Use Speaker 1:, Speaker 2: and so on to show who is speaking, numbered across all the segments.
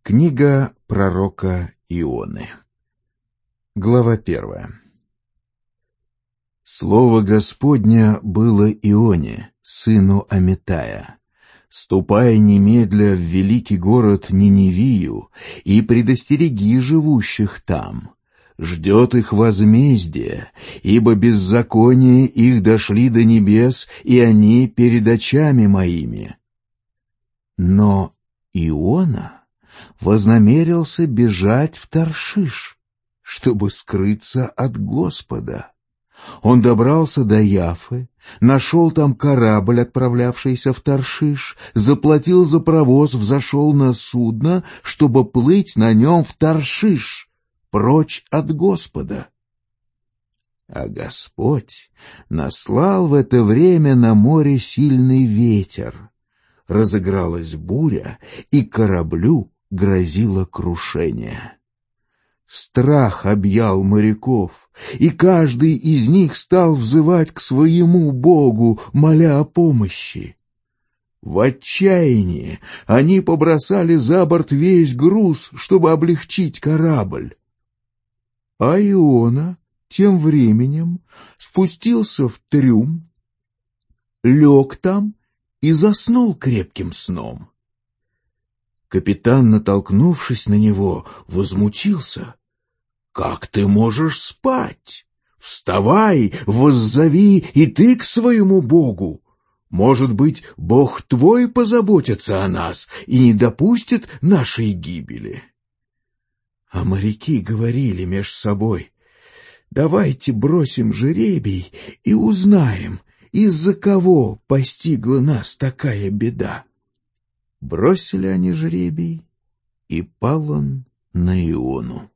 Speaker 1: Книга пророка Ионы. Глава 1. Слово Господня было Ионе, сыну Амитая: «Ступай немедля в великий город Ниневию и предостереги живущих там. Ждет их возмездие, ибо беззакония их дошли до небес, и они перед очами моими». Но Иона вознамерился бежать в Таршиш, чтобы скрыться от Господа. Он добрался до Яффы, нашел там корабль, отправлявшийся в Таршиш, заплатил за провоз, взошел на судно, чтобы плыть на нем в Таршиш, прочь от Господа. А Господь наслал в это время на море сильный ветер. Разыгралась буря, и кораблю грозило крушение. Страх объял моряков, и каждый из них стал взывать к своему Богу, моля о помощи. В отчаянии они побросали за борт весь груз, чтобы облегчить корабль. А Иона тем временем спустился в трюм, лег там и заснул крепким сном. Капитан, натолкнувшись на него, возмутился: «Как ты можешь спать? Вставай, воззови и ты к своему Богу. Может быть, Бог твой позаботится о нас и не допустит нашей гибели». А моряки говорили меж собой: «Давайте бросим жребий и узнаем, из-за кого постигла нас такая беда». Бросили они жребий, и пал он на Иону.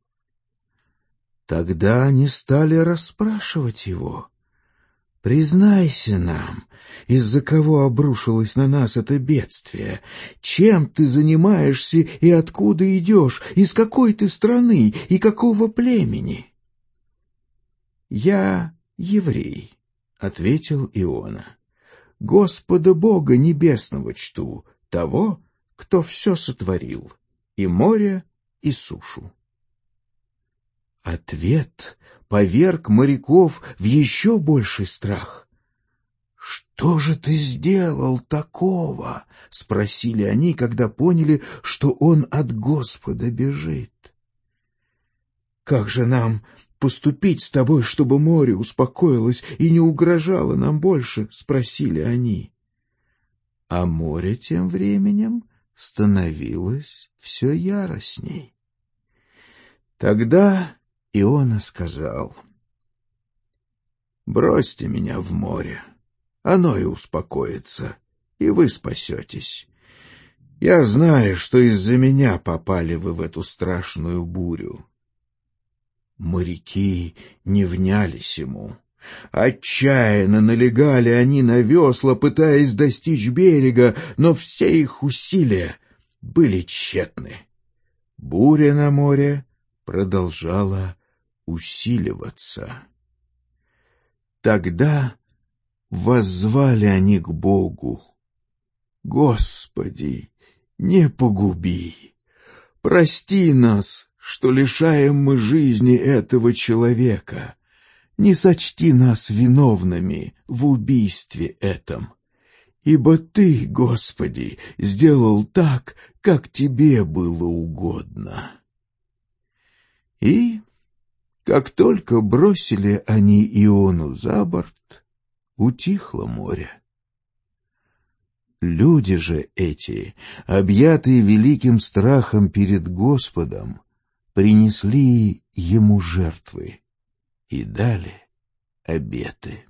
Speaker 1: Тогда они стали расспрашивать его: «Признайся нам, из-за кого обрушилось на нас это бедствие? Чем ты занимаешься и откуда идешь? Из какой ты страны и какого племени?» «Я еврей», — ответил Иона. «Господа Бога Небесного чту, того, кто все сотворил, и море, и сушу». Ответ поверг моряков в еще больший страх. «Что же ты сделал такого?» — спросили они, когда поняли, что он от Господа бежит. «Как же нам поступить с тобой, чтобы море успокоилось и не угрожало нам больше?» — спросили они. А море тем временем становилось все яростней. Тогда Иона сказал: «Бросьте меня в море, оно и успокоится, и вы спасетесь. Я знаю, что из-за меня попали вы в эту страшную бурю». Моряки не внялись ему. Отчаянно налегали они на весла, пытаясь достичь берега, но все их усилия были тщетны. Буря на море продолжала усиливаться. Тогда воззвали они к Богу: «Господи, не погуби! Прости нас, что лишаем мы жизни этого человека. Не сочти нас виновными в убийстве этом. Ибо Ты, Господи, сделал так, как Тебе было угодно». И, как только бросили они Иону за борт, утихло море. Люди же эти, объятые великим страхом перед Господом, принесли ему жертвы и дали обеты.